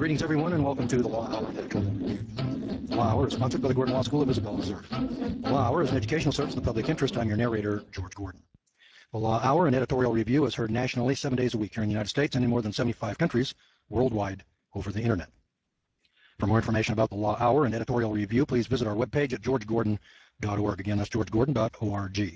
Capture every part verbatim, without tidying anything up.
Greetings, everyone, and welcome to the Law Hour. The Law Hour is sponsored by the Gordon Law School of Isabel, Missouri. The Law Hour is an educational service in the public interest. I'm your narrator, George Gordon. The Law Hour, an editorial review, is heard nationally seven days a week here in the United States and in more than seventy-five countries worldwide over the internet. For more information about the Law Hour and editorial review, please visit our webpage at george gordon dot org. Again, that's george gordon dot org.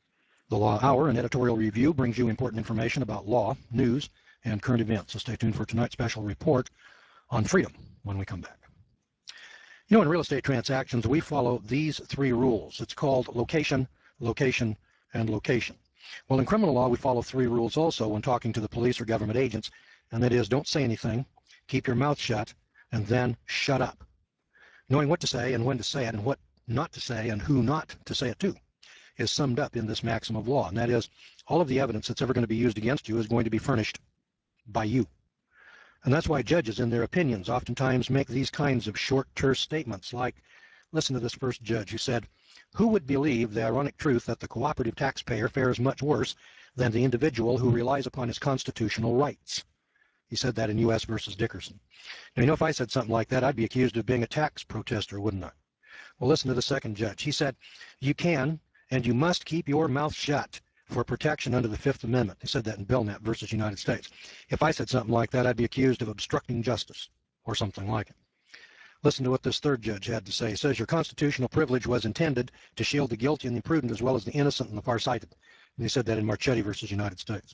The Law Hour and editorial review brings you important information about law, news, and current events. So stay tuned for tonight's special report on freedom when we come back. You know, in real estate transactions, we follow these three rules. It's called location, location, and location. Well, in criminal law, we follow three rules also when talking to the police or government agents, and that is don't say anything, keep your mouth shut, and then shut up. Knowing what to say and when to say it and what not to say and who not to say it to is summed up in this maxim of law, and that is all of the evidence that's ever going to be used against you is going to be furnished by you. And that's why judges, in their opinions, oftentimes make these kinds of short, terse statements like, listen to this first judge who said, who would believe the ironic truth that the cooperative taxpayer fares much worse than the individual who relies upon his constitutional rights? He said that in U S versus Dickerson. Now, you know, if I said something like that, I'd be accused of being a tax protester, wouldn't I? Well, listen to the second judge. He said, you can and you must keep your mouth shut for protection under the Fifth Amendment. He said that in Belknap versus United States. If I said something like that, I'd be accused of obstructing justice or something like it. Listen to what this third judge had to say. He says, your constitutional privilege was intended to shield the guilty and the imprudent as well as the innocent and the farsighted. And he said that in Marchetti versus United States.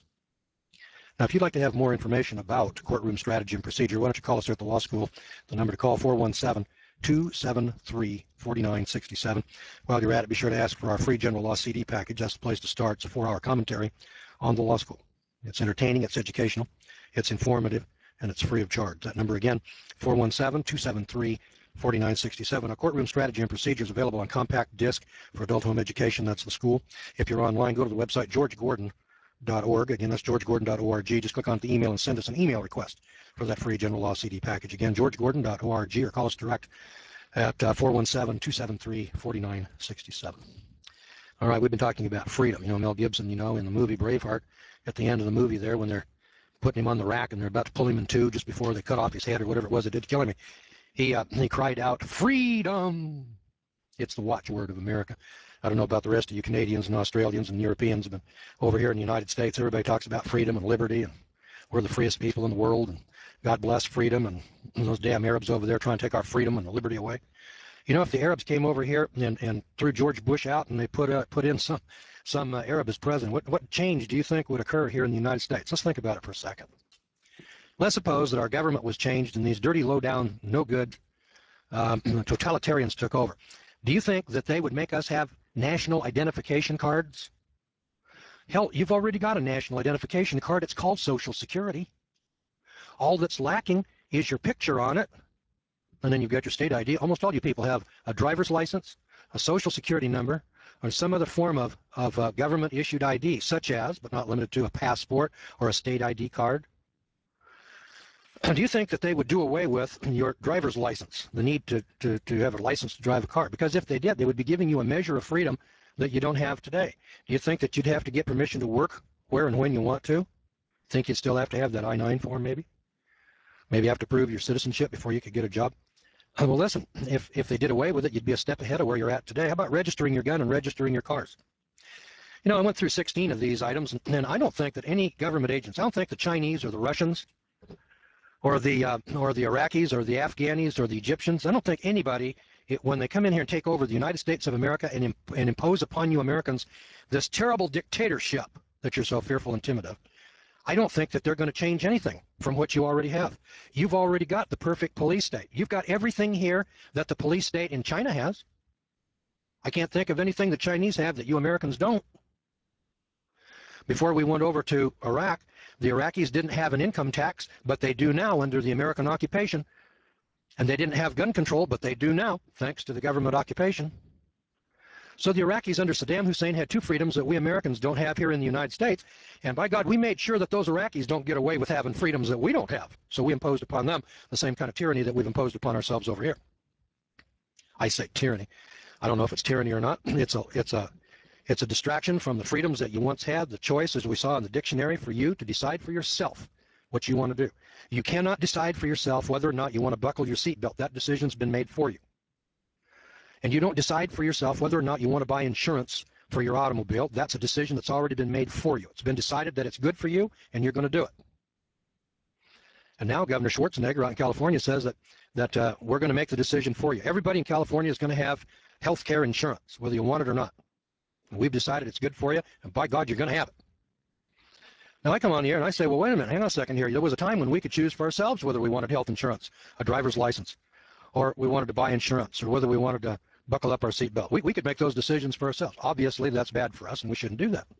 Now, if you'd like to have more information about courtroom strategy and procedure, why don't you call us here at the law school? The number to call, four one seven, two seven three, four nine six seven. While you're at it, be sure to ask for our free general law C D package. That's the place to start. It's a four-hour commentary on the law school. It's entertaining, it's educational, it's informative, and it's free of charge. That number again, four one seven, two seven three, four nine six seven. Our courtroom strategy and procedure is available on compact disc for adult home education. That's the school. If you're online, go to the website george gordon dot org. Again, that's george gordon dot org. Just click on the email and send us an email request for that free general law C D package. Again, george gordon dot org, or call us direct at uh, four one seven, two seven three, four nine six seven. All right, we've been talking about freedom. You know, Mel Gibson, you know, in the movie Braveheart, at the end of the movie there, when they're putting him on the rack and they're about to pull him in two just before they cut off his head or whatever it was that did kill him, he, uh, he cried out, freedom! It's the watchword of America. I don't know about the rest of you Canadians and Australians and Europeans, but over here in the United States, everybody talks about freedom and liberty, and we're the freest people in the world, and God bless freedom, and those damn Arabs over there trying to take our freedom and the liberty away. You know, if the Arabs came over here and, and threw George Bush out and they put uh, put in some some uh, Arab as president, what, what change do you think would occur here in the United States? Let's think about it for a second. Let's suppose that our government was changed and these dirty, low-down, no-good um, totalitarians took over. Do you think that they would make us have national identification cards? Hell, you've already got a national identification card. It's called Social Security. All that's lacking is your picture on it, and then you've got your state I D. Almost all you people have a driver's license, a Social Security number, or some other form of, of uh, government-issued I D, such as, but not limited to, a passport or a state I D card. Do you think that they would do away with your driver's license, the need to, to, to have a license to drive a car? Because if they did, they would be giving you a measure of freedom that you don't have today. Do you think that you'd have to get permission to work where and when you want to? Think you'd still have to have that I nine form, maybe? Maybe have to prove your citizenship before you could get a job? Uh, well, listen, if, if they did away with it, you'd be a step ahead of where you're at today. How about registering your gun and registering your cars? You know, I went through sixteen of these items, and, and I don't think that any government agents, I don't think the Chinese or the Russians or the, uh, or the Iraqis or the Afghanis or the Egyptians, I don't think anybody, it, when they come in here and take over the United States of America and, imp and impose upon you Americans this terrible dictatorship that you're so fearful and timid of, I don't think that they're going to change anything from what you already have. You've already got the perfect police state. You've got everything here that the police state in China has. I can't think of anything the Chinese have that you Americans don't. Before we went over to Iraq, the Iraqis didn't have an income tax, but they do now under the American occupation. And they didn't have gun control, but they do now, thanks to the government occupation. So the Iraqis under Saddam Hussein had two freedoms that we Americans don't have here in the United States. And by God, we made sure that those Iraqis don't get away with having freedoms that we don't have. So we imposed upon them the same kind of tyranny that we've imposed upon ourselves over here. I say tyranny. I don't know if it's tyranny or not. It's a, it's a, it's a distraction from the freedoms that you once had, the choice, as we saw in the dictionary, for you to decide for yourself what you want to do. You cannot decide for yourself whether or not you want to buckle your seatbelt. That decision's been made for you. And you don't decide for yourself whether or not you want to buy insurance for your automobile. That's a decision that's already been made for you. It's been decided that it's good for you, and you're going to do it. And now Governor Schwarzenegger out in California says that, that uh, we're going to make the decision for you. Everybody in California is going to have health care insurance, whether you want it or not. And we've decided it's good for you, and by God, you're going to have it. Now, I come on here and I say, well, wait a minute, hang on a second here. There was a time when we could choose for ourselves whether we wanted health insurance, a driver's license, or we wanted to buy insurance, or whether we wanted to buckle up our seatbelt. We, we could make those decisions for ourselves. Obviously, that's bad for us, and we shouldn't do that.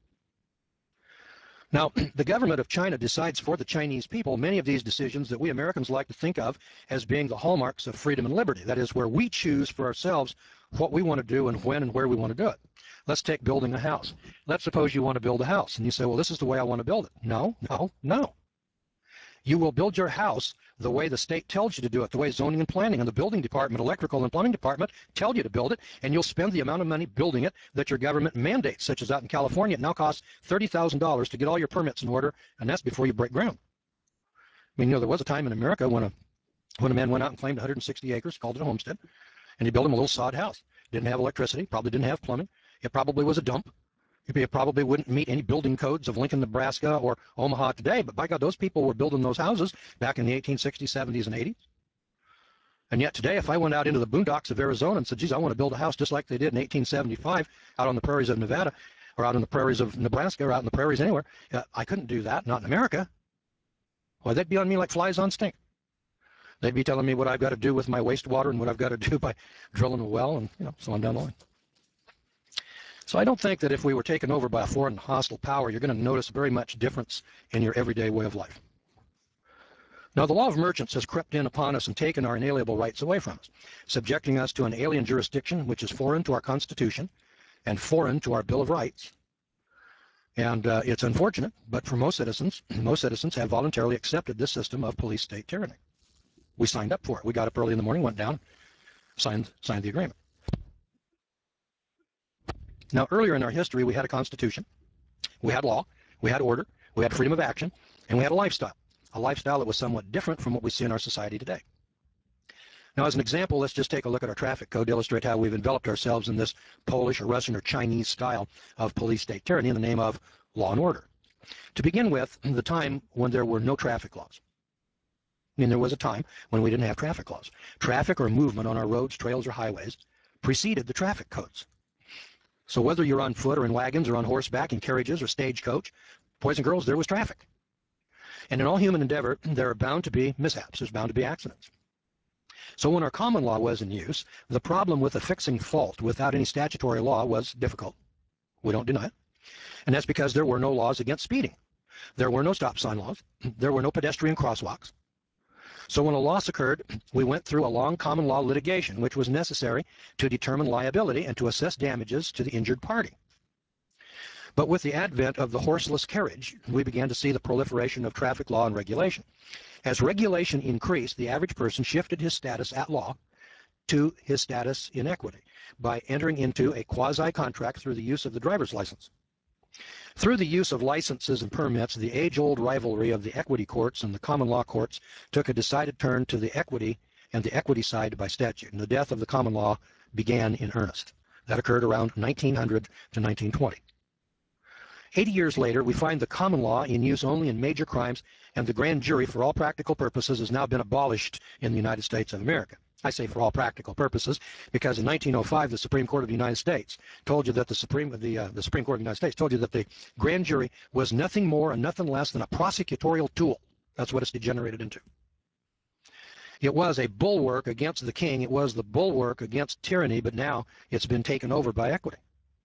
Now, the government of China decides for the Chinese people many of these decisions that we Americans like to think of as being the hallmarks of freedom and liberty. That is, where we choose for ourselves what we want to do and when and where we want to do it. Let's take building a house. Let's suppose you want to build a house, and you say, well, this is the way I want to build it. No, no, no. You will build your house the way the state tells you to do it, the way zoning and planning and the building department, electrical and plumbing department tell you to build it, and you'll spend the amount of money building it that your government mandates, such as out in California. It now costs thirty thousand dollars to get all your permits in order, and that's before you break ground. I mean, you know, there was a time in America when a, when a man went out and claimed one hundred sixty acres, called it a homestead, and he built him a little sod house. Didn't have electricity, probably didn't have plumbing. It probably was a dump. It probably wouldn't meet any building codes of Lincoln, Nebraska, or Omaha today, but by God, those people were building those houses back in the eighteen sixties, seventies, and eighties. And yet today, if I went out into the boondocks of Arizona and said, geez, I want to build a house just like they did in eighteen seventy-five out on the prairies of Nevada, or out on the prairies of Nebraska, or out in the prairies anywhere, uh, I couldn't do that, not in America. Why, they'd be on me like flies on stink. They'd be telling me what I've got to do with my wastewater and what I've got to do by drilling a well, and you know, so on down the line. So I don't think that if we were taken over by a foreign hostile power, you're going to notice very much difference in your everyday way of life. Now, the law of merchants has crept in upon us and taken our inalienable rights away from us, subjecting us to an alien jurisdiction which is foreign to our Constitution and foreign to our Bill of Rights. And uh, it's unfortunate, but for most citizens, most citizens have voluntarily accepted this system of police state tyranny. We signed up for it. We got up early in the morning, went down, signed, signed the agreement. Now, earlier in our history, we had a constitution, we had law, we had order, we had freedom of action, and we had a lifestyle, a lifestyle that was somewhat different from what we see in our society today. Now, as an example, let's just take a look at our traffic code to illustrate how we've enveloped ourselves in this Polish or Russian or Chinese style of police state tyranny in the name of law and order. To begin with, the time when there were no traffic laws. I mean, there was a time when we didn't have traffic laws. Traffic or movement on our roads, trails, or highways preceded the traffic codes. So whether you're on foot or in wagons or on horseback, in carriages or stagecoach, boys and girls, there was traffic. And in all human endeavor, there are bound to be mishaps. There's bound to be accidents. So when our common law was in use, the problem with affixing fault without any statutory law was difficult. We don't deny it. And that's because there were no laws against speeding. There were no stop sign laws. There were no pedestrian crosswalks. So when a loss occurred, we went through a long common law litigation, which was necessary to determine liability and to assess damages to the injured party. But with the advent of the horseless carriage, we began to see the proliferation of traffic law and regulation. As regulation increased, the average person shifted his status at law to his status in equity by entering into a quasi-contract through the use of the driver's license. Through the use of licenses and permits, the age-old rivalry of the equity courts and the common law courts took a decided turn to the equity and the equity side by statute, and the death of the common law began in earnest. That occurred around nineteen hundred to nineteen twenty. Eighty years later, we find the common law in use only in major crimes, and the grand jury, for all practical purposes, has now been abolished in the United States of America. I say for all practical purposes because in nineteen oh five, the Supreme Court of the United States told you that the Supreme, the, uh, the Supreme Court of the United States told you that the grand jury was nothing more and nothing less than a prosecutorial tool. That's what it's degenerated into. It was a bulwark against the king. It was the bulwark against tyranny, but now it's been taken over by equity.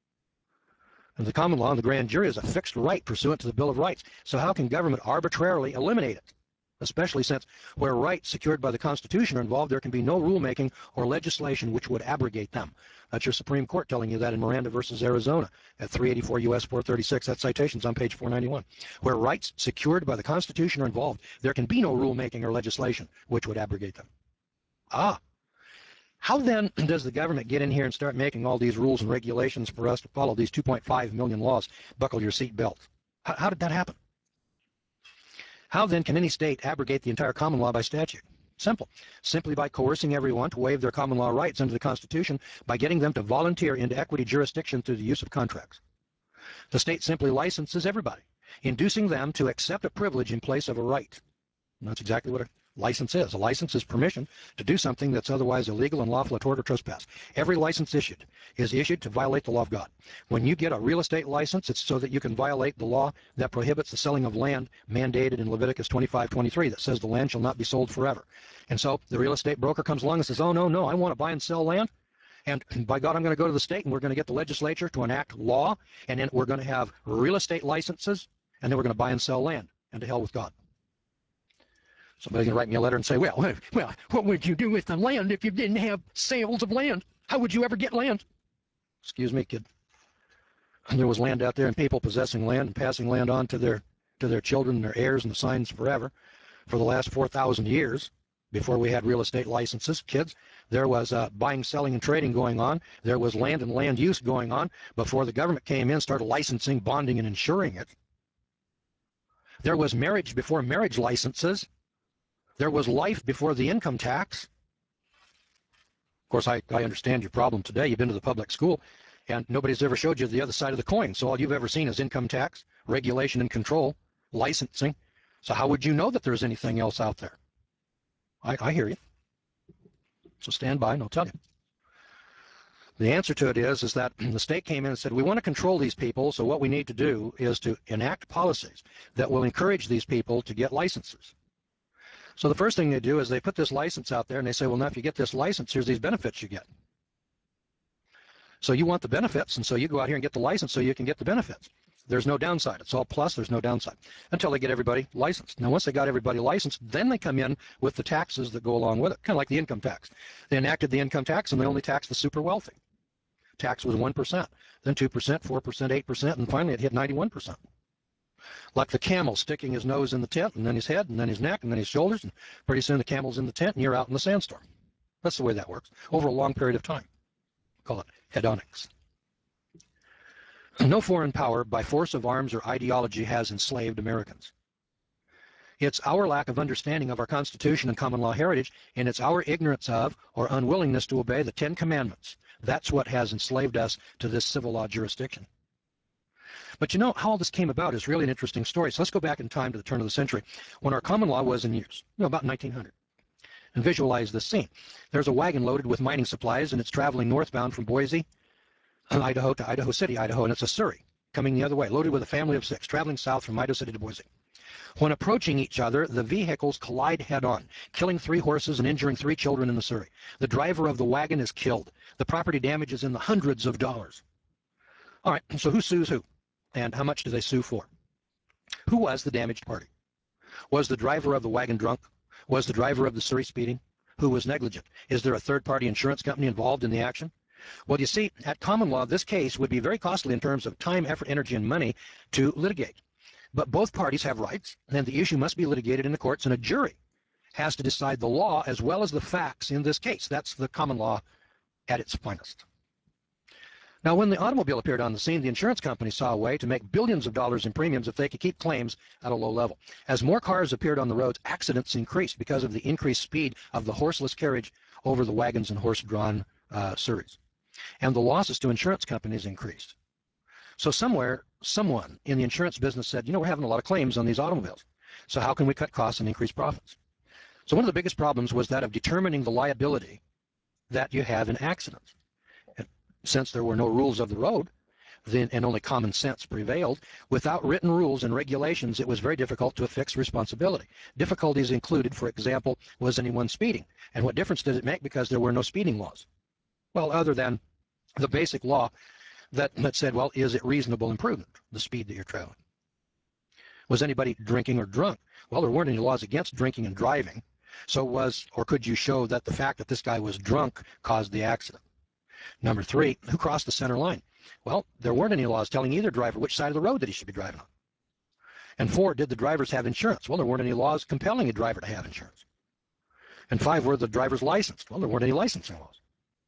And the common law and the grand jury is a fixed right pursuant to the Bill of Rights. So how can government arbitrarily eliminate it? Especially since where rights secured by the Constitution are involved, there can be no rulemaking or legislation which would abrogate them. That's your Supreme Court telling you that in Miranda versus Arizona at three eighty-four U S four thirty-six. That citation's on page four ninety-one. Where rights secured by the Constitution are involved, there can be no rulemaking or legislation which would abrogate them. Ah. How then does the government get in here and start making all these rules and regulations for us to follow these two point five million laws? Buckle your seat belt. How, how did that happen? How then can any state abrogate the entire common law by statute? Simple. Simply by coercing everyone to waive their common law rights under the Constitution by getting them to volunteer into equity jurisdiction through the use of contracts. The state simply licenses everybody, inducing them to accept a privilege in place of a right. And that's exactly what a license is. A license is permission to do something that's otherwise illegal, unlawful, a tort, or trespass. Every license issued is issued to violate the law of God. When you get a real estate license, it's so that you can violate the law that prohibits the selling of land mandated in Leviticus twenty-five twenty-three that says the land shall not be sold forever. And so the real estate broker comes along and says, oh, no, no, I want to buy and sell land. And by God, I'm going to go to the state and we're going to get the legislature to enact law. And then we're going to have real estate licenses. And then we're going to buy and sell land. And to hell with God. Somebody's going to write me a letter and say, well, well, what would you do with the land if you didn't have sales of land? How would you ever get land? Excuse me, kid. And there was land out there and people possessing land and passing land on to their, to their children and their heirs and the signs forever for the last four thousand years. Before we had real estate licenses, kids, there was uh, buying, selling, and trading going on. There was land and land use going on before the government came in, started licensing, bonding, and insuring it. There was marriage before marriage licenses. There was life before the income tax. Of course, I, I understand your problem today. You've been to the public school, and nobody's ever showed you the other side of the coin. So all you've ever seen is income tax, regulation and control, licensing. So how would you know that there's anything else out there? I, I hear you. So stand by and I'll tell you. The answer to it is, is that the state came in and said, we want to control these people, so what we need to do is to enact policies that will encourage these people to get licenses. So the first thing they do is they put this license out there and they say, well, now if you get this license, here's these benefits you get. So you want the benefits, and so you go out here and get the license so you can get the benefits. There's no downside. It's all plus. There's no downside until they get everybody licensed. Now, once they got everybody licensed, then they come in with the taxes that go along with it, kind of like the income tax. They enacted the income tax, and they only taxed the super wealthy. Tax was one percent, then two percent, four percent, eight percent, and finally it hit ninety-one percent. Like the camel sticking his nose in the tent, and then his head, and then his neck, and then his shoulders, and pretty soon the camel's in the tent, and you're out in the sandstorm. That's the way that works over a long period of time. Call it hedonics. No foreign power by force of arms or ideology has enslaved Americans. It's our lack of understanding of our Constitution and common law heritage, and it's our ignorance of or unwillingness to obey the Ten Commandments. That's what has enslaved us to this civil law jurisdiction. But you know, how all this came about is really an interesting story. So let's go back in time to the turn of the century when our common law was in use, you know, about nineteen hundred. And visualize this scene. There's a wagon loaded with mining supplies, and it's traveling northbound from Boise, Idaho to Idaho City, Idaho, and it's a Surrey coming the other way, loaded with a family of six, traveling south from Idaho City to Boise. When approaching each other, the vehicles collide head-on, killing three horses and injuring three children in the Surrey. The driver of the wagon is killed. The property damage is in the hundreds of dollars. All right, so who sues who? And how much do they sue for? Who was the damaged party? Was the driver of the wagon drunk? Was the driver of the Surrey speeding? Who was negligent? Is there a third-party insurance company involved in the action? Well, you see, at common law, this case would be very costly in terms of time, effort, energy, and money to litigate. But both parties have rights, and the issue must be litigated in the courts, and a jury has to decide the law as well as the facts in this case. That's the common law at its finest. Now, when the automobile appeared on the scene, the insurance company saw a way to make billions of dollars in premiums if they could keep claims at a low level. As more cars appeared on the roads, accidents increased because of the increased speed of the horseless carriage over the wagons and horse-drawn uh, Surreys. And the losses to insurance companies increased. So somewhere, someone in the insurance business said, you know, we're having a lot of claims on these automobiles. So how can we cut costs and increase profits? So one of the biggest problems was that of determining the liability that you have in accidents. And since there were no rules of the road, then, and only common sense prevailed, without written rules and regulations, it was very difficult to affix responsibility. Difficulties included, for example, was anyone speeding? And what difference did it make because there were no speeding laws? Well, other than the basic law that, that said, well, is it reasonable improvement, the speed that you're traveling? Was anybody drinking or drunk? Well, there weren't any laws against drinking and driving. So was, or could you show that the fact that this guy was drunk caused the accident? Number three, who crossed the center line? Well, there weren't any laws telling either driver which side of the road that he should be driving on. And four, did the drivers have insurance? Well, there weren't any laws compelling a driver to have insurance. And five, were the drivers licensed? Well, there weren't any licensing laws.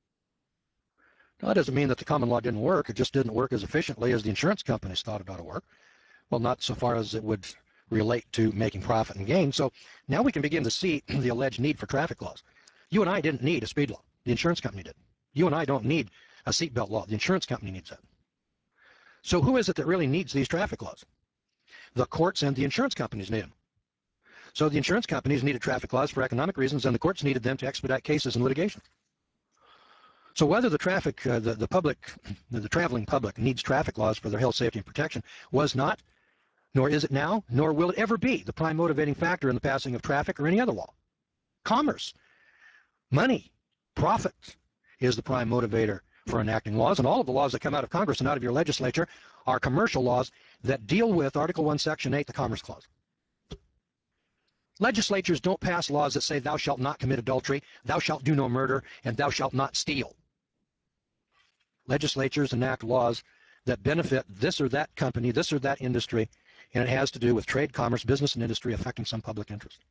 Now, that doesn't mean that the common law didn't work. It just didn't work as efficiently as the insurance companies thought it ought to work. Well, not so far as it would relate to making profit and gain. So now we can begin to see the alleged need for traffic laws. You and I didn't need a speed law. The insurance company did. You and I don't need a seatbelt law. The insurance company needs that. So who is it that really needs these traffic laws? The courts and the insurance companies need them. So the insurance companies needed traffic laws for economic reasons, and the courts needed them to expedite cases and litigation. So whether the traffic, uh, the, the public, the, the traveling public needs traffic laws for their health, safety, and protection was not, nor is it now, nor will it ever be the prime motivating factor in the passing of traffic or any other law. Commerce, money, profit is the prime motivator for enacting laws, and all of the laws that come out of Congress and out of your legislature are commercial laws that deal with Article one, Section eight, the Commerce Clause. Legislatures don't pass laws that say thou shalt not commit adultery, thou shalt do no murder, and thou shalt not steal. Legislatures enact laws that benefit this or that company, this or that industry, and it has to do with trade, commerce, business, and industry affecting some public interest.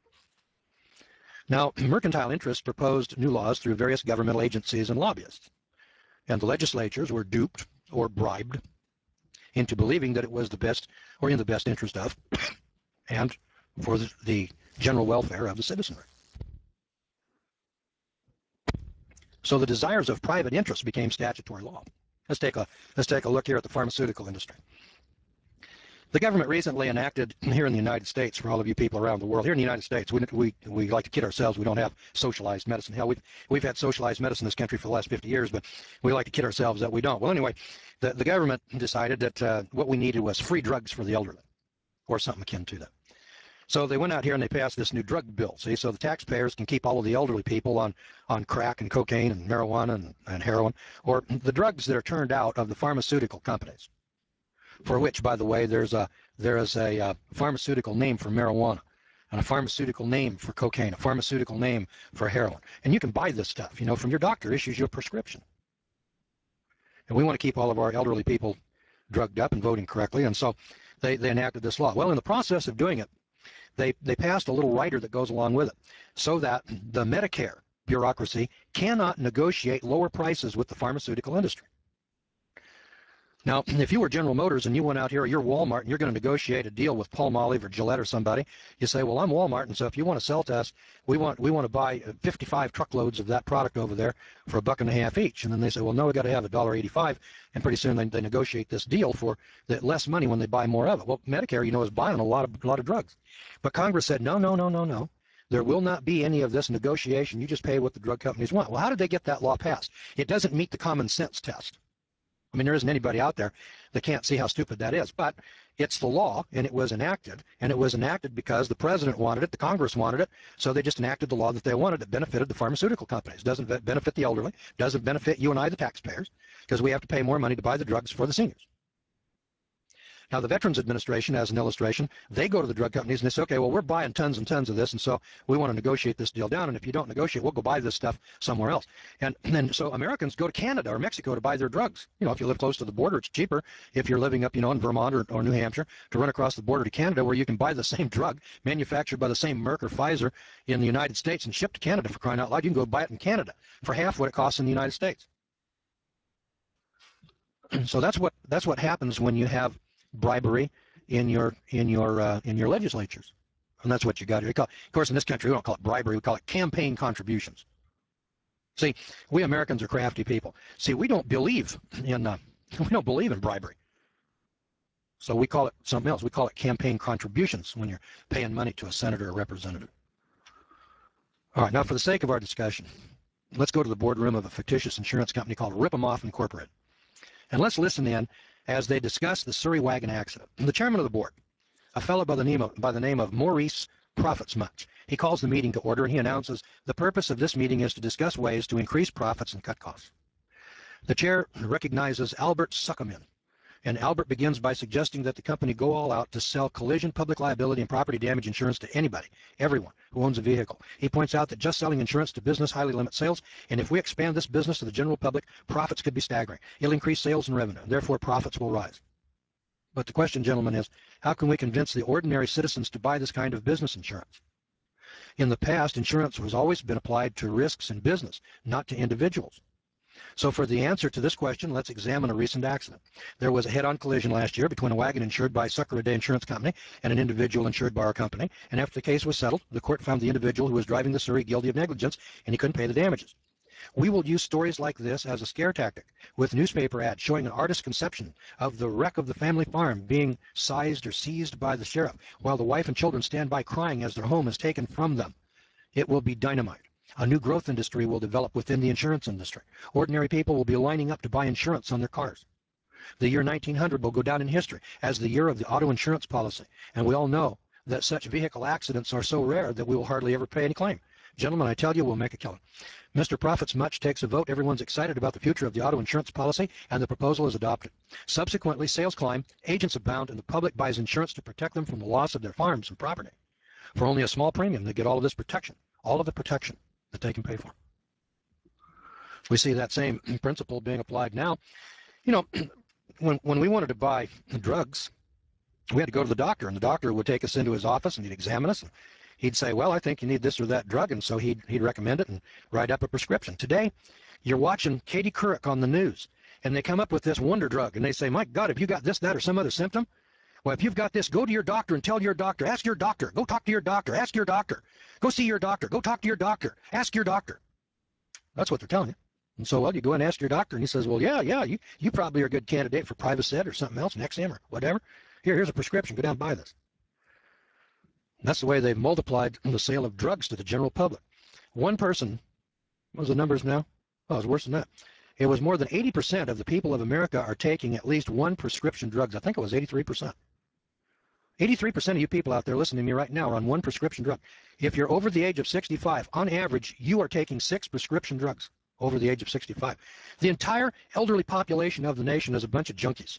Now, mercantile interests proposed new laws through various governmental agencies and lobbyists, and the legislatures were duped or bribed into believing that it was the best or in the best interest of and for the, the general welfare of the citizenry. So the desires of private interests became statutory law. Let's take a let's take a look here at the pharmaceutical industry. The government recently enacted here in the United States, for all of you people around the world, here in the United States, we, we, we like to kid ourselves, we don't have socialized medicine. Hell, we've, we've had socialized medicine in this country for the last fifty years, but we like to kid ourselves that we don't. Well, anyway, the, the government decided that uh, what we needed was free drugs for the elderly, or something akin to that. So they went out here and they passed this new drug bill, see, so the taxpayers can keep all of the elderly people on, on crack and cocaine and marijuana and, and heroin, or the drugs that are turned out of the pharmaceutical companies, for which, by the way, there's a, there is a uh, pharmaceutical name for marijuana, and a pharmaceutical name for cocaine, a pharmaceutical name for heroin. And you can buy this stuff, you know, from your doctor, issues you a prescription. And we want to keep all of our elderly people drugged up and voting correctly, and so they, they enacted this law. Well, in the process of doing it, They, they passed a little rider that goes along with it so that the Medicare bureaucracy cannot negotiate lower prices with the pharmaceutical industry. Now, if you were General Motors and you went out here, or you're Walmart, and you're going to negotiate a deal with Palmolive or Gillette or somebody, you say, well, I'm Walmart, and so if you want to sell to us, we want, we want to buy fifty-five truckloads of that product over there for a buck and a half each. And then they say, well, no, we got to have a dollar eighty-five, and pretty soon they, they negotiate this deal for the less money when they buy more of it. Well, Medicare, you know, is buying a lot of, a lot of drugs. But Congress said, no, no, no, no, no. There will not be any of this negotiation. You just pay what the drug companies want. Well, how did they get that law passed? It doesn't meet the common sense test. I mean, there isn't anybody out there that can't see how stupid that is, but it's the law, and it was enacted, and it was enacted because the president wanted it, the Congress wanted it, so they just enacted the law that they wanted. It benefited the pharmaceutical companies, doesn't benefit the elderly, doesn't benefit you and I, the taxpayers, because we have to pay more money to buy the drugs for the seniors. Now, the Veterans Administration, as an illustration, they go to the drug companies and they say, okay, well, we're buying tons and tons of this, and so we want to negotiate this deal down, and if you don't negotiate, we'll go buy this stuff somewhere else. And then so Americans go to Canada or Mexico to buy their drugs. You know, if you live close to the border, it's cheaper if you're living up, you know, in Vermont or, or New Hampshire to run across the border to Canada, where you can buy the same drug manufactured by the same Merck or Pfizer in the United States and shipped to Canada, for crying out loud. You can go buy it in Canada for half what it costs in the United States. So that's what that's what happens when you have bribery in your in your uh, in your legislatures, and that's what you got to call. Of course, in this country, we don't call it bribery; we call it campaign contributions. See, we Americans are crafty people. See, we don't believe in uh, we don't believe in bribery, so we call it something else. We call it campaign contributions when you're paying money to a senator or representative. All right, now for the sake of our discussion, let's go to the boardroom of a fictitious insurance company called Rip 'em Off Incorporated, and let's listen in as they discuss the Surrey wagon accident. The chairman of the board, a fellow by the name of, by the name of Maurice Profitsmuch, he calls the meeting to order, and he announces the purpose of this meeting is to discuss ways to increase profits and cut costs. The chair recognizes Albert Suckerman, and Albert begins by suggesting that the company go all out to sell collision, public liability, and property damage insurance to anybody, everyone who owns a vehicle. He points out that just selling insurance to business highly limits sales, and if we expand this business to the general public, profits could be staggering. It'll increase sales and revenue, and therefore profits will rise. But the question, gentlemen, is how can we convince the ordinary citizens to buy this kind of business insurance? In the past, insurance has always been applied to risks in business, not to individuals. So for the answer to this question, let's examine a recent accident. There was a head-on collision last year between a wagon insured by Sucker a Day Insurance Company and an individual insured by our company, and after the case was settled, the court found the individual who was driving the Surrey guilty of negligence, and he couldn't pay the damages. We will use stories like this as a scare tactic, with newspaper ads showing an artist's conception of the wreck of the family farm being seized or seized by the sheriff, while the wife and children stand by crying as their home is taken from them. It will be dynamite. A new growth industry will develop within the insurance industry. Ordinary people will be lining up to buy insurance on their cars. The year nineteen hundred will go down in history as the year of the auto insurance policy, and we all know that such vehicle accidents are so rare that we will hardly ever pay any claim. Gentlemen, I tell you, we'll make a killing. Mister Profits Much takes a vote. Everyone's excited about the future of the auto insurance policy, and the proposal is adopted. Subsequently, sales climb, agents abound, and the public buys insurance to protect them from the loss of their farms and property. For only a small premium, they get all of this protection, all of the protection that they can pay for. We see that same principle being applied now. You know, when, when we wanted to buy drugs, we had to go to the doctor, and the doctor would take us into his office, and he'd examine us, and he'd say, well, I think you need this or that drug, and so he'd, he'd recommend it and write up a prescription. Today, you're watching Katie Couric on the news, and they come up with this wonder drug, and they say, my God, have you got this, that, or some other symptom? Well, if you've got this, go to your doctor and tell your doctor. Ask your doctor. Go talk to your doctor. Ask your doctor. Go see your doctor. Go talk to your doctor. Ask your doctor. That's what they're telling you. And so, well, you go and ask your doctor, and he says, well, yeah, yeah, you, you probably are a good candidate for Privacid or something else, Nexium or whatever. Here, here's a prescription. Go down and buy this. That's the way they've multiplied the sale of drugs to the general public. One person, what was the numbers now? Oh, it was worse than that. It was more than eighty percent of the people of America are taking at least one prescription drugs. I think it was eighty-three percent. eighty-three percent of you people out there listening to me right now are on one prescription drug. If you're over the age of sixty-five, on average, you are taking six prescription drugs over the age of sixty-five. The entire elderly population of the nation is a bunch of junkies.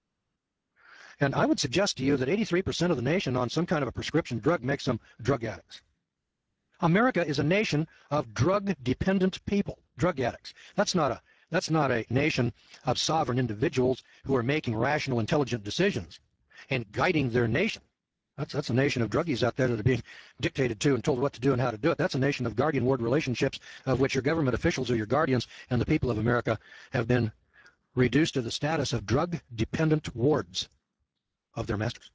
And I would suggest to you that eighty-three percent of the nation on some kind of a prescription drug makes them drug addicts. America is a nation of drug-dependent people, drug addicts. That's not a, that's not a nation of sovereign individuals who are making rational, intelligent decisions and guiding their nation. That's, that's a nation of druggies out there that are being dictated to and told what to do and how to do it. That's a nation of guardian-ward relationships of which your government officials are your guardians, and the people of America have been reduced to the status of drug-dependent wards of their masters.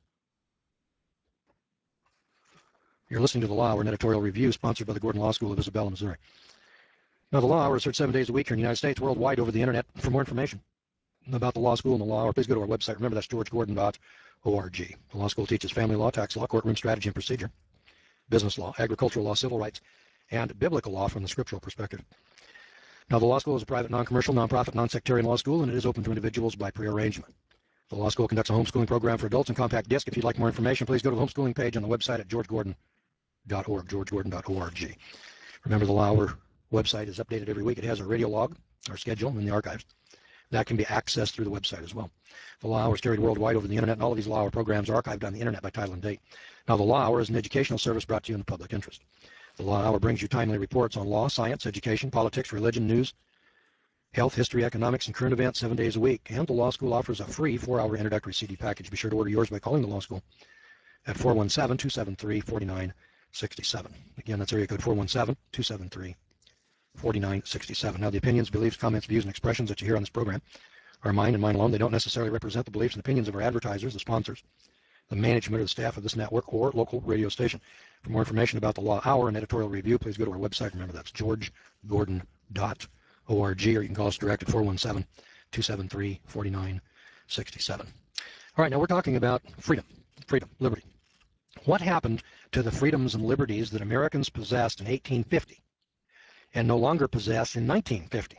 You're listening to The Law Hour, an editorial review sponsored by the Gordon Law School of Isabella, Missouri. Now, The Law Hour is heard seven days a week here in the United States, worldwide over the internet. For more information about the law school and the law hour, please go to our website. Remember, that's george gordon dot org. The law school teaches family law, tax law, courtroom strategy and procedure, business law, agricultural law, civil rights, and biblical law from the scriptural perspective. Now, the law school is a private, non-commercial, non-profit, non-sectarian law school, and it is open to individuals by pre-arrangement. The law school conducts a homeschooling program for adults in compact disc. If you'd like more information, please go to the homeschooling page on the website at george gordon dot org, george gordon dot org. Remember, the Law Hour website is updated every week. It has a radio log, our schedule, in the archives. That can be accessed through the website as well. The Law Hour is carried worldwide over the internet, and all of these Law Hour programs are archived on the internet by title and date. Now, the Law Hour is an educational service brought to you in the public interest. The Law Hour brings you timely reports on law, science, education, politics, religion, news, health, history, economics, and current events seven days a week. And the Law School offers a free four-hour introductory C D package. Be sure to order yours by calling the Law School at four one seven, two seven three, four nine six seven. Again, that's area code four one seven, two seven three, four nine six seven. Now, the opinions, beliefs, comments, views, and expressions that you hear on this program are mine and mine alone. They don't necessarily represent the beliefs and opinions of our advertisers, the sponsors, the management, or the staff of this network or local radio station. For more information about the Law Hour and editorial review, please go to our website. Remember, that's george gordon dot org, or you can call us direct at four one seven, two seven three, four nine six seven. All right, now we're talking about freedom, freedom, liberty. What happened to the freedoms and liberties that Americans possessed in eighteen fifty and no longer possess in nineteen fifty?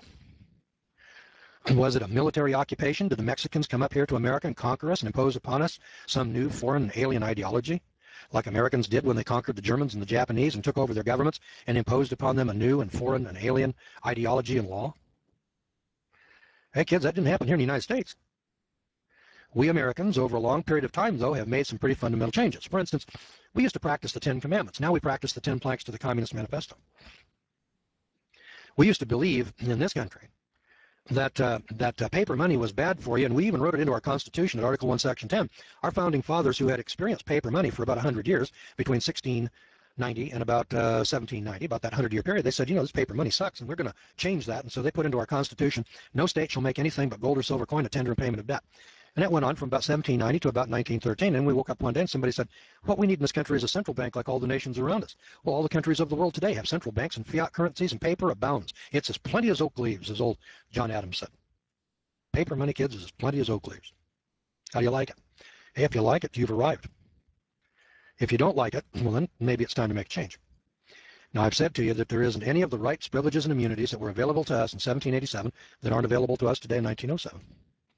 Was it a military occupation? Did the Mexicans come up here to America and conquer us and impose upon us some new foreign alien ideology, like Americans did when they conquered the Germans and the Japanese and took over their governments and imposed upon them a new and foreign and alien ideology and law? Hey, kids, that didn't happen here in the United States. We Americans, over a long period of time, though, have made some pretty fundamental changes. For instance, we used to practice the Ten Commandments. Now we practice the Ten Planks to the Communist Manifesto. We used to believe in this country that uh, that uh, paper money was bad for you, and we even wrote it into our Constitution at Article one, Section ten. Our founding fathers, who had experienced paper money for about one hundred years, between sixteen ninety and about uh, seventeen ninety, about that hundred-year period, they said, you know, this paper money sucks, and we're going to change that. And so they put into our Constitution, no state shall make anything but gold or silver coin a tender in payment of debt. And that went on from about seventeen ninety to about nineteen thirteen. And we woke up one day and somebody said, what we need in this country is a central bank like all the nations around us. Well, all the countries of the world today have central banks, and fiat currencies and paper abounds. It's as plenty as oak leaves, as old John Adams said. Paper money, kids, is as plenty as oak leaves. How do you like it? Hey, if you like it, you've arrived. If you don't like it, well, then maybe it's time to make a change. Now, I've said to you that there isn't any of the rights, privileges, and immunities that were available to us in seventeen eighty-seven that aren't available to us today in nineteen oh seven.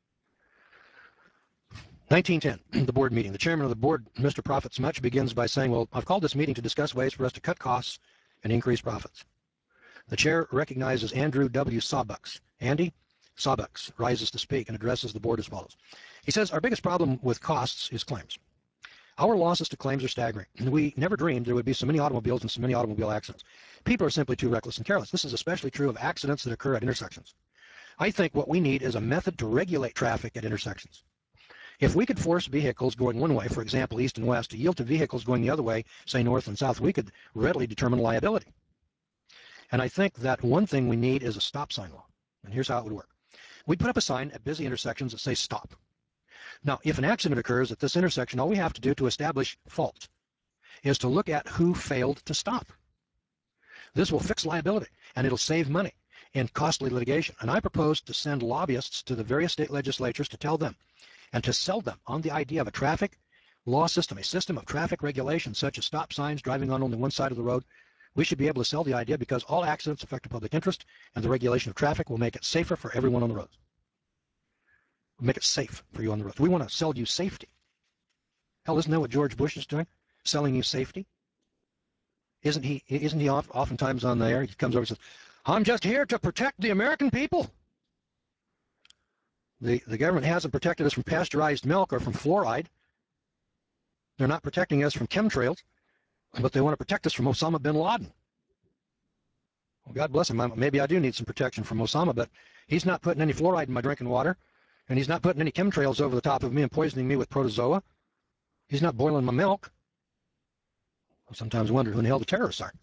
nineteen ten, the board meeting. The chairman of the board, Mister Profit Smuch, begins by saying, well, I've called this meeting to discuss ways for us to cut costs and increase profits. The chair recognizes Andrew W. Sawbucks. Andy Sawbucks rises to speak and addresses the board as follows. He says, our biggest problem with costs is claims. Our losses to claims are staggering. We never dreamed there would be so many automobiles and so many automobile accidents. People are simply too reckless and careless. This is especially true of accidents that occur at intersections. I think what we need is a method to regulate traffic at intersections. If we could force vehicles going one way, for example, east and west, to yield to vehicles going the other way, say north and south, we could readily determine liability. And I think that one thing we need is a stop sign law. And here's how it would work. We'd put up a sign at busy intersections that says stop. Now, if an accident occurs at this intersection, all we have to do to establish fault is to look at who failed to stop. This will fix liability, and it'll save money in costly litigation. And I propose to send lobbyists to the various state legislatures to tell them and to sell them on the idea of a traffic law system, a system of traffic regulation such as stop signs, driving on only one side of the road. We should be able to sell the idea because all accidents affect the public interest, and the regulation of traffic will make it safer for everyone on the roads. Make it safe for you on the road. We want to sell you safety. Hell, isn't that what George Bush is doing? Selling you safety? Isn't he, isn't he oftentimes on the air? He comes over and says, I'm just here to protect the American people. The, the government hasn't protected us from pasteurized milk or from fluoride. They're not protecting us from chemtrails, but they want to protect us from Osama bin Laden. Well, God bless him. Maybe I do need some protection from Osama, but he's not putting any fluoride in my drinking water. And he's not putting any chemtrails over the top of me and poisoning me with protozoa. He's not boiling my milk. I sometimes wonder who in the hell the terrorists are.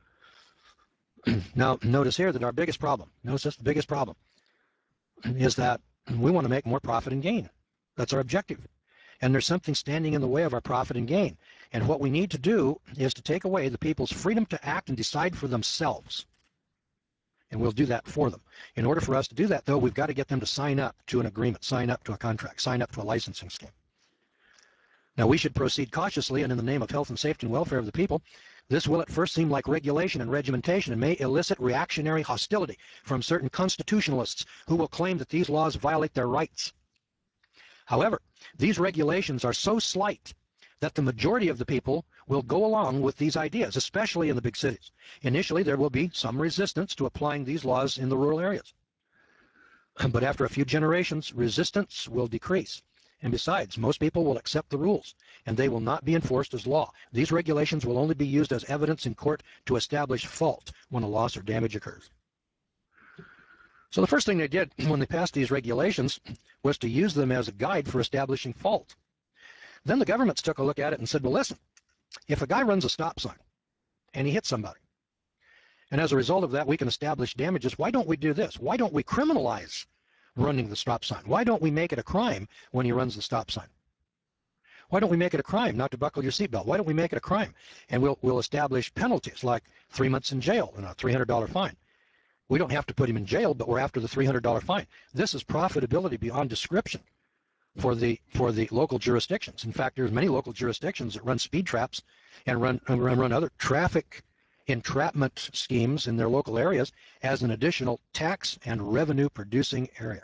Now, notice here that our biggest problem, notice this, the biggest problem, is that we want to make more profit and gain. That's our objective. And there's something standing in the way of our profit and gain. And what we need to do is to take away the people's freedom to act and decide for themselves. And we'll do that for them. In order for us to do that, though, we've got to get them to sign up to an agreement, sign up to a contract, sign up to a licensing scheme. Now, we should proceed cautiously and in the name of health and safety and welfare of the people. This will at first seem like regulation and regimentation and may elicit reactionary hostility from certain constitutionalists who will claim that these laws violate their rights. However, these regulations are so slight that the majority of the people will go along with these ideas, especially in the big cities. Initially, there will be some resistance to applying these laws in the rural areas. But after a few generations, resistance will decrease. And besides, most people will accept the rules, and they will not be enforced as law. These regulations will only be used as evidence in court to establish fault when a loss or damage occurs. So the first thing they did when they passed these regulations was to use them as a guide for establishing fault. Then the governments took a look at it and said, well, listen, if a guy runs a stop sign and he hits somebody, and as a result of that we can establish damages, why don't we do this? Why don't we criminalize running the stop sign? Why don't we make it a crime when he runs the stop sign? Why don't we make it a crime not to buckle your seatbelt? Why don't we make it a crime? And we'll, we'll establish penalties like three months in jail and a three hundred dollar fine. We don't have to put him in jail, but we're after the three hundred dollar fine. This is profitability beyond description for the for the local jurisdictions. In fact, there's many local jurisdictions that run speed traps and run and run, run other traffic entrapment schemes in their local areas as an additional tax and revenue producing area.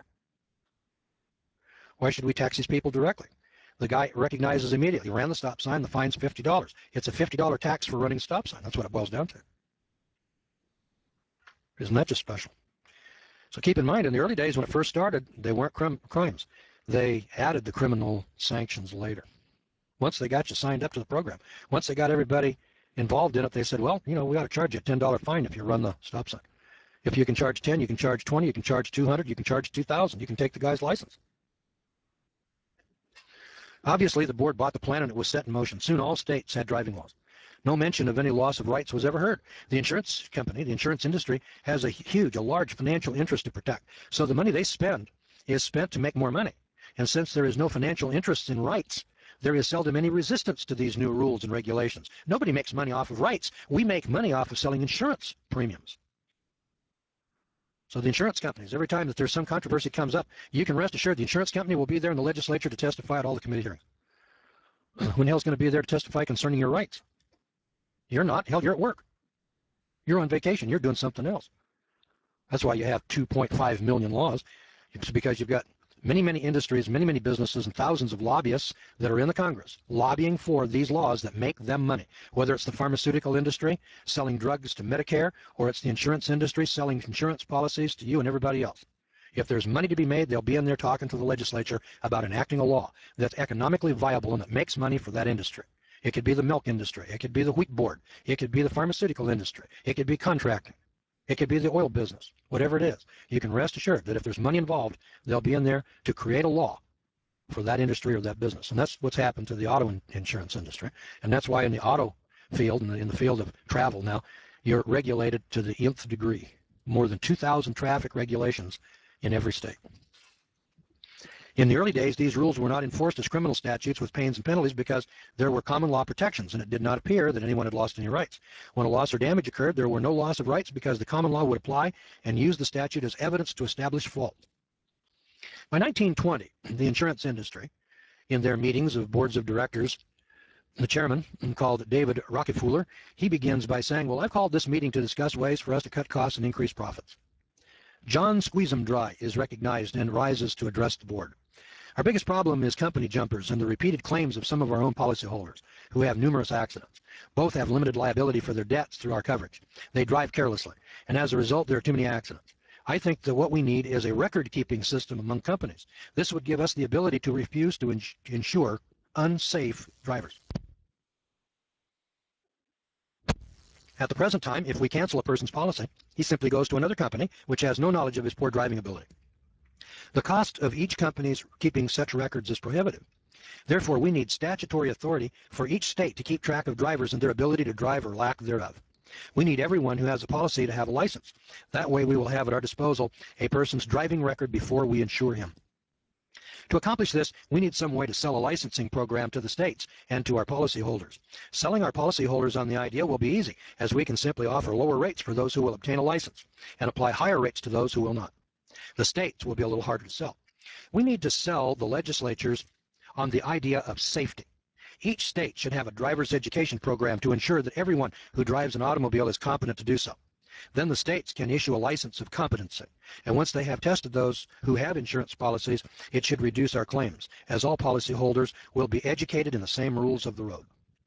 Why should we tax these people directly? The guy recognizes immediately, ran the stop sign, the fine's fifty dollars. It's a fifty dollar tax for running a stop sign. That's what it boils down to. Isn't that just special? So keep in mind, in the early days when it first started, they weren't crim crimes. They added the criminal sanctions later. Once they got you signed up to the program, once they got everybody involved in it, they said, well, you know, we ought to charge you a ten dollar fine if you run the stop sign. If you can charge ten, you can charge twenty, you can charge two hundred, you can charge two thousand, you can take the guy's license. Obviously, the board bought the plan and it was set in motion. Soon all states had driving laws. No mention of any loss of rights was ever heard. The insurance company, the insurance industry, has a huge, a large financial interest to protect. So the money they spend is spent to make more money. And since there is no financial interest in rights, there is seldom any resistance to these new rules and regulations. Nobody makes money off of rights. We make money off of selling insurance premiums. So the insurance companies, every time that there's some controversy comes up, you can rest assured the insurance company will be there in the legislature to testify at all the committee hearings. When the hell's going to be there to testify concerning your rights? You're not. Hell, you're at work. You're on vacation. You're doing something else. That's why you have two point five million laws. It's because you've got many, many industries, many, many businesses, and thousands of lobbyists that are in the Congress lobbying for these laws that make them money, whether it's the pharmaceutical industry selling drugs to Medicare, or it's the insurance industry selling insurance policies to you and everybody else. If there's money to be made, they'll be in there talking to the legislature about enacting a law that's economically viable and that makes money for that industry. It could be the milk industry. It could be the wheat board. It could be the pharmaceutical industry. It could be contracting. It could be the oil business. Whatever it is, you can rest assured that if there's money involved, they'll be in there to create a law for that industry or that business. And that's what's happened to the auto insurance industry. And that's why in the auto field, in the, in the field of travel now, you're regulated to the nth degree. More than two thousand traffic regulations in every state. In the early days, these rules were not enforced as criminal statutes with pains and penalties because there were common law protections, and it did not appear that anyone had lost any rights. When a loss or damage occurred, there were no loss of rights because the common law would apply and use the statute as evidence to establish fault. By nineteen twenty, the insurance industry, in their meetings of boards of directors, the chairman, called David Rockefeller, he begins by saying, well, I've called this meeting to discuss ways for us to cut costs and increase profits. John Squeezum-Dry is recognized and rises to address the board. Our biggest problem is company jumpers and the repeated claims of some of our own policyholders who have numerous accidents. Both have limited liability for their debts through our coverage. They drive carelessly, and as a result, there are too many accidents. I think that what we need is a record-keeping system among companies. This would give us the ability to refuse to ins- insure unsafe drivers. At the present time, if we cancel a person's policy, he simply goes to another company which has no knowledge of his poor driving ability. The cost of each company's keeping such records is prohibitive. Therefore, we need statutory authority for each state to keep track of drivers and their ability to drive or lack thereof. We need everyone who has a policy to have a license. That way we will have at our disposal a person's driving record before we insure him. To accomplish this, we need some way to sell a licensing program to the states and to our policyholders. Selling our policyholders on the idea will be easy, as we can simply offer lower rates for those who will obtain a license and apply higher rates to those who will not. The states will be a little harder to sell. We need to sell the legislatures on the idea of safety. Each state should have a driver's education program to ensure that everyone who drives an automobile is competent to do so. Then the states can issue a license of competency. And once they have tested those who have insurance policies, it should reduce our claims, as all policyholders will be educated in the same rules of the road.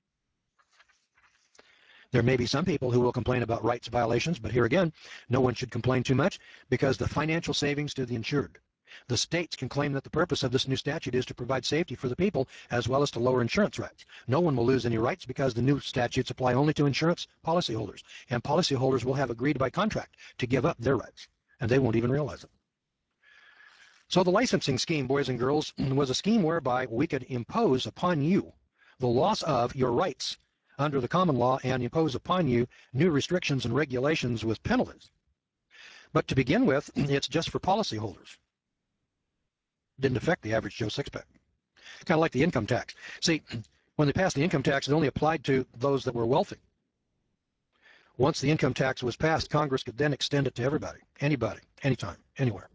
There may be some people who will complain about rights violations, but here again, no one should complain too much because the financial savings to the insured. The states can claim that the purpose of this new statute is to provide safety for the people as well as to lower insurance rates. No one will lose any rights because the new statutes apply only to insurance policyholders, and policyholders will have agreed by contract to give up their rights, and they won't even realize it. So the licensing scheme, boys and girls, was a scheme whereby we could impose upon you the loss of your rights under the common law and impose upon you new restrictions and regulations with penalties. But to begin with, it's just for policyholders. Didn't affect the average Joe Sixpack. Kind of like the income tax. See, when they passed the income tax, it only applied to those that were wealthy. Once the income tax was passed, Congress could then extend it to everybody, anybody, anytime, anywhere.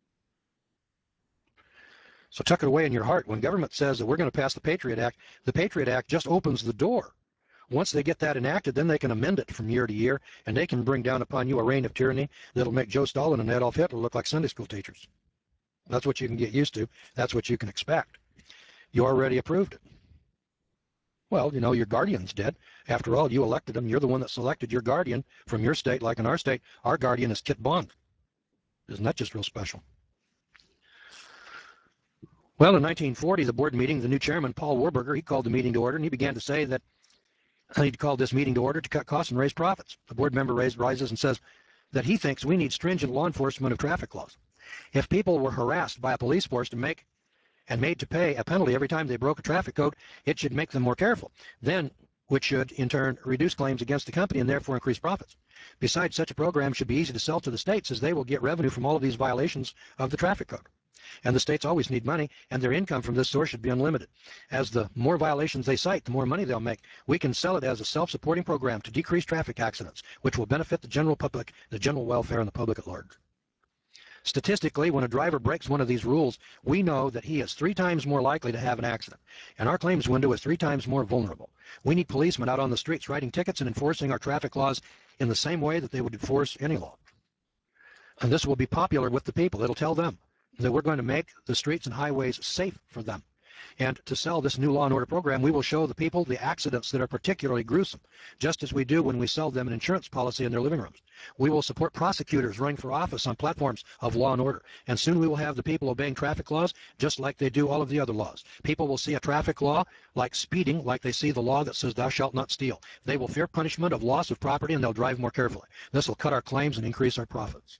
So tuck it away in your heart. When government says that we're going to pass the Patriot Act, the Patriot Act just opens the door. Once they get that enacted, then they can amend it from year to year, and they can bring down upon you a reign of tyranny that'll make Joe Stalin and Adolf Hitler look like Sunday school teachers. That's what you can get used to. That's what you can expect. You already approved it. Well, you know, your guardian's dead. After all, you elected him. You're the one that selected your guardian from your state. Like in our state, our guardian is Kit Bond. Isn't that just real special? Well, in nineteen forty, the board meeting, the new chairman, Paul Warburger, he called the meeting to order, and he began to say that he'd called this meeting to order to cut costs and raise profits. The board member raised, rises and says that he thinks we need stringent law enforcement of traffic laws. If people were harassed by a police force to make and made to pay a penalty every time they broke a traffic code, it should make them more careful. Then which should in turn reduce claims against the company and therefore increase profits. Besides, such a program should be easy to sell to the states, as they will get revenue from all of these violations of the traffic code. And the states always need money, and their income from this source should be unlimited. As the more violations they cite, the more money they'll make. We can sell it as a self-supporting program to decrease traffic accidents, which will benefit the general public, the general welfare, and the public at large. Statistically, when a driver breaks one of these rules, we know that he is three times more likely to have an accident, and our claims window is three times more vulnerable. We need policemen out on the streets writing tickets and enforcing our traffic laws in the same way that they would enforce any law. And this will be popular with the people. It'll tell them that we're going to make the streets and highways safe for them. And to sell this new law and order program, we will show the people the accidents that are particularly gruesome, just as we do when we sell them an insurance policy in their living rooms. We will support prosecutors running for office on platforms of law and order, and soon we will have the people obeying traffic laws just like they do all of the other laws. People will see a traffic law like speeding, like they see the law that says thou shalt not steal. They will fear punishment of loss of property, and they'll drive more carefully. This will cut our claims and increase our profits.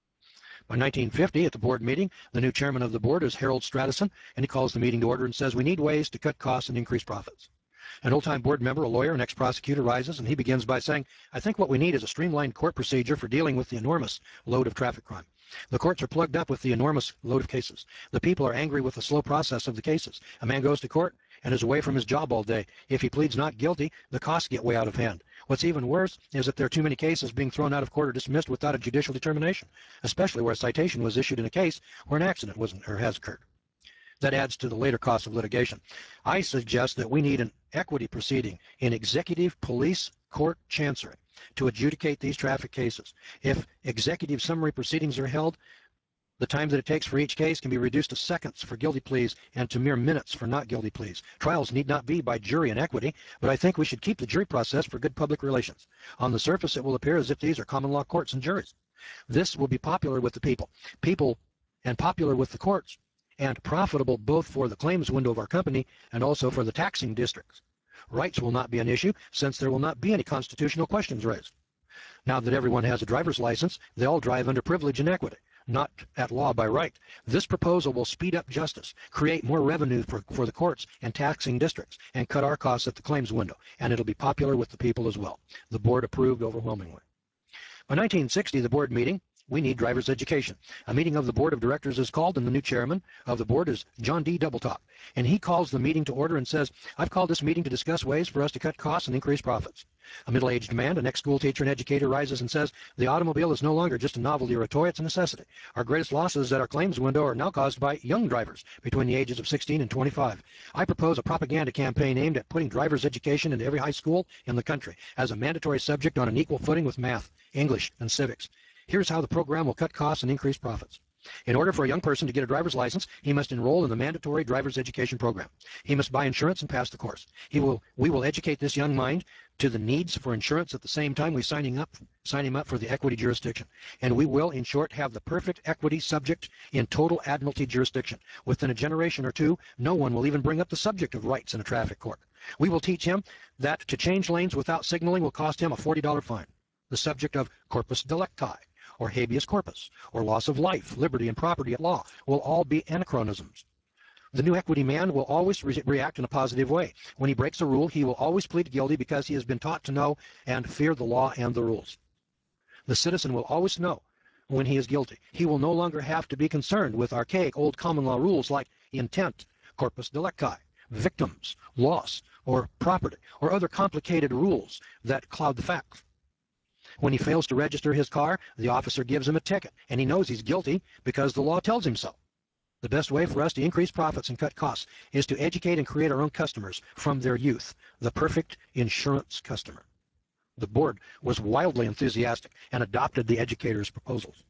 By nineteen fifty, at the board meeting, the new chairman of the board is Harold Stratison, and he calls the meeting to order and says, we need ways to cut costs and increase profits. An old-time board member, a lawyer, an ex-prosecutor, rises, and he begins by saying, I think what we need is a streamlined court procedure for dealing with the enormous load of traffic crime. The courts are plugged up with the enormous load of cases. The people are angry with the slow process of the cases. A man goes to court and is away from his job all day. If he pleads not guilty, the costs get way out of hand. What's even worse is that there are too many cases being thrown out of court or dismissed without a judicial determination, especially where a citation was issued in a case where an accident wasn't or has occurred. That adds to the later cost of litigation. I suggest that we need an equity proceeding in executive police court chancery to adjudicate these traffic cases. If executive summary proceedings are held, the time that it takes for each case can be reduced to seconds for guilty pleas and to mere minutes for not guilty pleas. Trials need not be by jury and equity, but I think we should keep the jury process for good public relations. On the surface, it will appear as if these are common law courts and juries. This will be popular with the people, people and popular with the courts, and profitable both for the claims window of our company and also for the taxing districts. Rights will not be an issue, since there will not be any constitutional questions raised. Now that everyone has a driver's license, they all drive under privilege and equity, not at law by right. This proposal will speed up justice, create more revenue for, for the courts and taxing districts, and cut our costs at the claims window, and it'll be popular with the people as well. The board approved overwhelmingly. By nineteen sixty, the board meeting, we need driver's education. A meeting of the board of directors is called, and the new chairman of the board is John D. Doubletop. And he calls the meeting to order and says, I've called this meeting to discuss ways for us to cut costs and increase profits. A middle-aged man, an ex-school teacher and educator, rises and says, the automobile is no longer just a novelty or a toy, it's a necessity. Our greatest losses at our claims window are now caused by young drivers between the ages of sixteen and twenty-five. I propose a propaganda campaign aimed at putting driver's education into every high school in the country as a mandatory subject on an equal footing with math, English, and civics. Here's how the program will cut costs and increase profits. In order for a young person to get a driver's license, he must enroll in the mandatory driver's education program. He must buy insurance and pass the course. He will, we will educate this young mind to the needs for insurance at the same time we sign him up, sign him up for the equity jurisdiction. And we will, in short, have the perfect equity subject in total admiralty jurisdiction. Within a generation or two, no one will even bring up the subject of rights in a traffic court. We will teach him that to change lanes without signaling will cost him a forty dollar fine. The subject of corpus delicti, or habeas corpus, or loss of life, liberty, and property at law will all be anachronisms. The new equity man will always re react in a positive way. When he breaks a rule, he will always plead guilty because he has been taught to know and fear the law and the rules. The citizen will always know when he is guilty. He will no longer have to be concerned with archaic old common law rules like intent, corpus delicti, victims, loss, or property, or other complicated rules that cloud the facts. When he fails to register his car, the officer gives him a ticket, and he knows he's guilty because the law tells him so. The best way for us to increase profits and cut costs is to educate and create our own customers from their youth, the perfect insurance customer. The board was wildly enthusiastic and adopted the educator's proposals.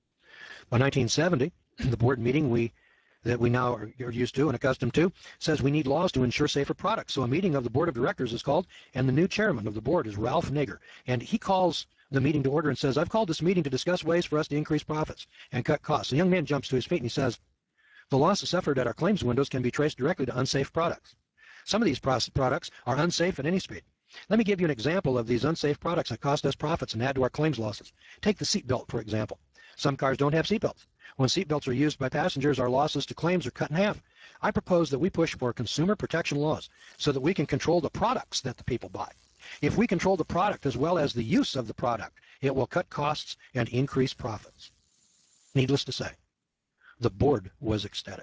By nineteen seventy, the board meeting we that we now are used to and accustomed to says we need laws to ensure safer products. So a meeting of the board of directors is called, and the new chairman of the board is Ralph Nager. And he calls the meeting to order and says, I've called this meeting to discuss ways for us to increase profits and cut costs. The young man jumps to his feet and he says, the losses suffered at our claims windows can be traced directly to unsafe products. Some of these products are unsafe at any speed. Let me give you an example of these unsafe products that cost us profits and add to our claims losses. Take the seatbelt, for example. Some cars don't have seatbelts. When seatbelts are used by passengers, our losses to claims are cut in half. I propose that we push for consumer protection laws so that we can control the products that the people buy. If we control the product as well as the use of the product, it will cut costs and increase profits. Needless to say, the board was ecstatic.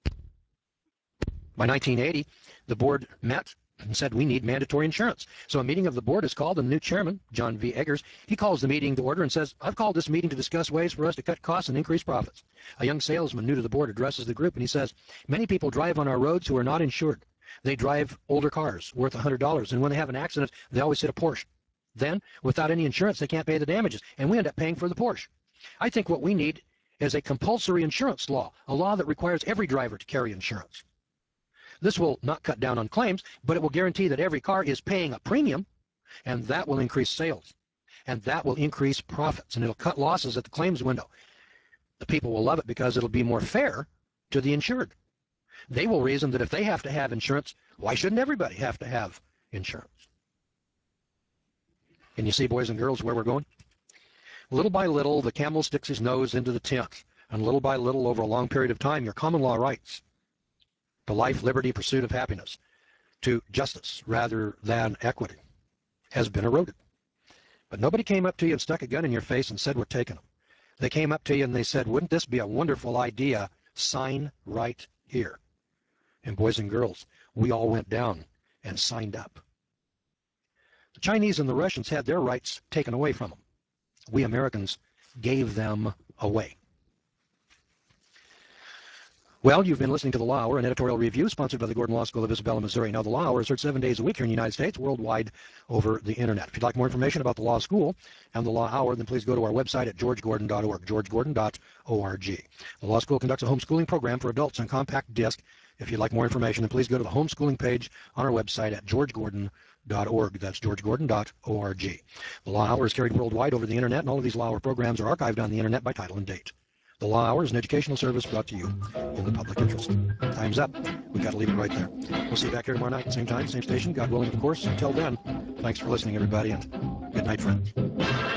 By nineteen eighty, the board met and said we need mandatory insurance. So a meeting of the board is called, and the new chairman, John V. Eggers, he calls the meeting to order and says, I've called this meeting to discuss ways for us to cut costs and increase profits. A young salesman new to the board addresses the group, and he says, many people drive on our roads who are not insured. They drive older cars worth one hundred dollars, and when they have an accident, they always hit a Porsche. Then, without any insurance, they can't pay the damages, and we end up paying for the Porsche. I think what we need is a compulsory insurance law, a law that requires every driver to carry insurance. This will not cut down on claims, but it will guarantee that every car is paying a premium, and that will increase sales, and that will increase profits, and it'll cut losses at the claims window. The people will love it because it'll be more fair to the insured. They will reason that if they have to have insurance, why shouldn't everybody have to have insurance? Can you see, boys and girls, where we're going? Little by little, the camel sticks his nose into the tent, and little by little, over a long period of time, your common law rights to life, liberty, pursuit of happiness, to justice rather than equity, has been eroded. But nobody came up to you and stuck a gun in your face and said, we're taking them. They came up to you and they said, wouldn't this be a wonderful idea? Sign right here. And boys and girls, we all went down and signed up. The Chinese and the Russians had their rights taken away from them. We Americans gave them away. Well, you've been listening to The Law Hour, an editorial review sponsored by the Gordon Law School of Isabella, Missouri. Now, The Law Hour is heard seven days a week here in the United States, worldwide over the Internet. If you'd like more information about the Law School and The Law Hour, then please go to our website at george gordon dot org, george gordon dot org. The Law School conducts a homeschooling program for adults on compact disc. If you'd like more information, then please go to the homeschooling page on our website at george gordon dot org. That's george gordon dot org. The Law Hour is carried worldwide over the Internet, and all of these Law Hour programs are archived on the Internet by title and date. The Law Hour is an educational service brought to you in the public interest. Time's up. We've got to leave it right there. We'll see you back here tomorrow night, same time, same station, God willing, of course. Until then, thanks for listening, everybody, and good night, friends.